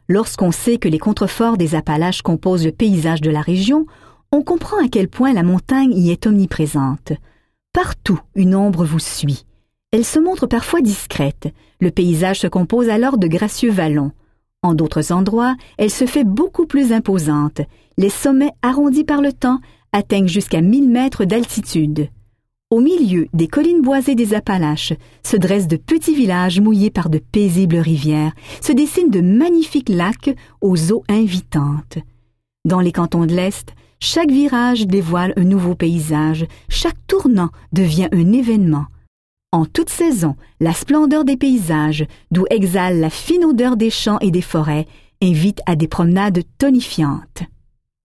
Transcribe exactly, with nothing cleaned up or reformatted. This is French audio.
Lorsqu'on sait que les contreforts des Appalaches composent le paysage de la région, on comprend à quel point la montagne y est omniprésente. Partout, une ombre vous suit. Elle se montre parfois discrète. Le paysage se compose alors de gracieux vallons. En d'autres endroits, elle se fait beaucoup plus imposante. Les sommets arrondis par le temps atteignent jusqu'à mille mètres d'altitude. Au milieu des collines boisées des Appalaches se dressent de petits villages mouillés par de paisibles rivières, se dessinent de magnifiques lacs aux eaux invitantes. Dans les cantons de l'Est, chaque virage dévoile un nouveau paysage, chaque tournant devient un événement. En toute saison, la splendeur des paysages, d'où exhale la fine odeur des champs et des forêts, invite à des promenades tonifiantes.